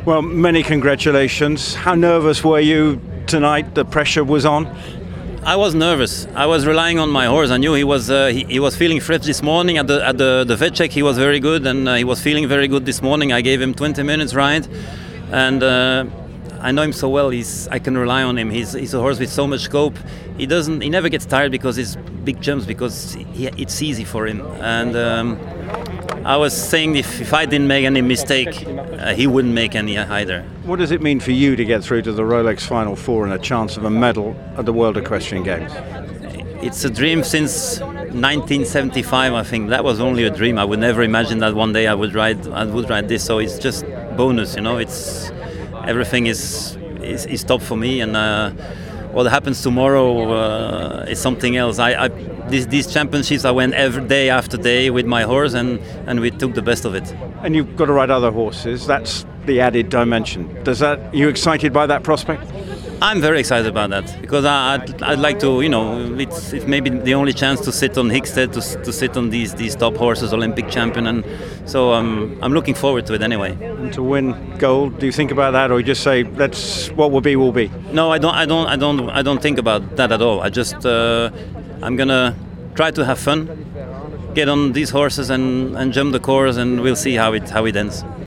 Well, many congratulations. How nervous were you tonight? The pressure was on. I was nervous. I was relying on my horse. I knew he was feeling fresh this morning at the vet check. He was very good, and he was feeling very good this morning. I gave him 20 minutes ride, and I know him so well. I can rely on him. He's a horse with so much scope. He never gets tired because it's big jumps, because it's easy for him. And I was saying if I didn't make any mistake, he wouldn't make any either. What does it mean for you to get through to the Rolex Final Four and a chance of a medal at the World Equestrian Games? It's a dream since 1975, I think. That was only a dream. I would never imagine that one day I would ride this. So it's just bonus, It's everything is top for me, and what happens tomorrow is something else. These championships, I went every day after day with my horse, and we took the best of it. And you've got to ride other horses. That's the added dimension. Are you excited by that prospect? I'm very excited about that, because I'd like to, it's maybe the only chance to sit on Hickstead, to sit on these top horses, Olympic champion, and so I'm looking forward to it anyway. And to win gold, do you think about that, or you just say that's what will be will be? No, I don't think about that at all. I just I'm gonna try to have fun, get on these horses and jump the course, and we'll see how it ends.